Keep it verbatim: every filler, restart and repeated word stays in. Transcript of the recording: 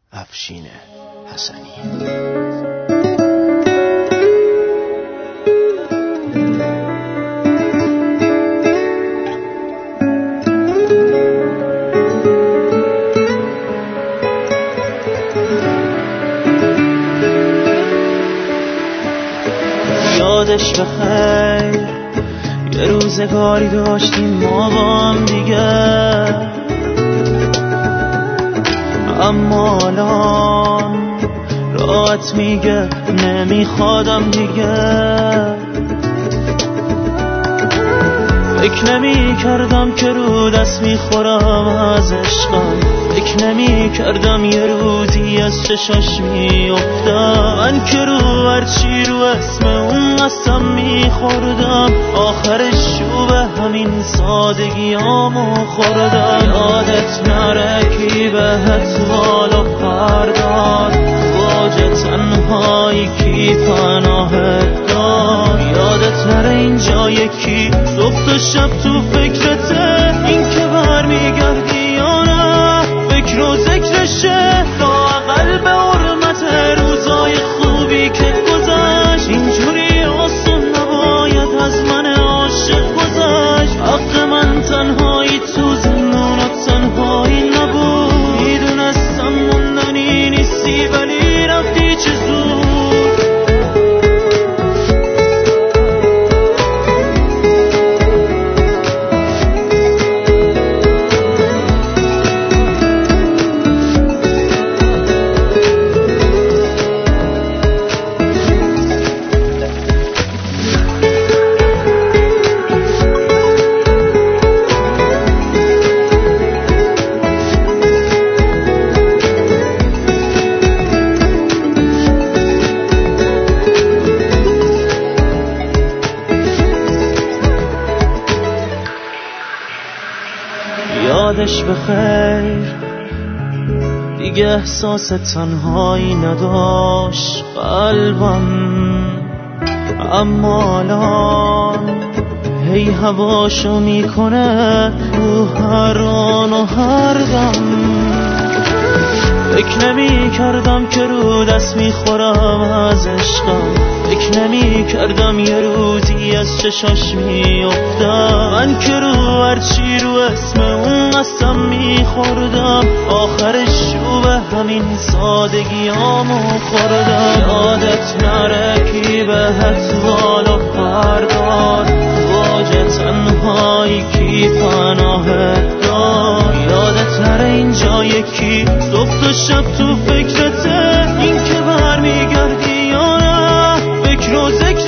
افشین حسنی. یادش بخیر یه روزگاری داشتیم ما با هم دیگه، اما الان راحت میگه نمیخوادم دیگه. فکر نمی کردم که رو دست میخورم از عشقم، فکر نمی کردم یه روزی از چشاش میافتم. من که رو هرچی رو اسم اون قسم میخوردم، آخرش رو به همین سادگیامو خوردم. یادت نره کی بهت والا پرداد، واج تنهایی کی پناهت داد. یادت نره اینجا یکی صبح شب تو فکرته، این که برمیگردی یا نه فکر و ذکرشه. لااقل به حرمت روزای خوبی که گذشت، اینجوری آسون نباید از من عاشق گذشت. حق من تنهایی تو زندان تنهایی نبود، میدونستم موندنی نیستی ولی رفتی چه زود. یادش بخیر دیگه احساس تنهایی نداشت قلبم، اما الان هی هواشو میکنه تو هر آن و هر دم. فکر نمی کردم که رو دست میخورم از عشقم، فکر نمی کردم یه روزی از چشاش میافتم. من که رو هرچی رو اسم اون قسم میخوردم، آخرش رو به همین سادگیامو خوردم. یادت نره کی بهت والا پرداد، واج تنهایی کی پناهت داد. یادت نره اینجا یکی صبح و شب تو فکرته، این که برمیگردی یا نه فکر و ذکر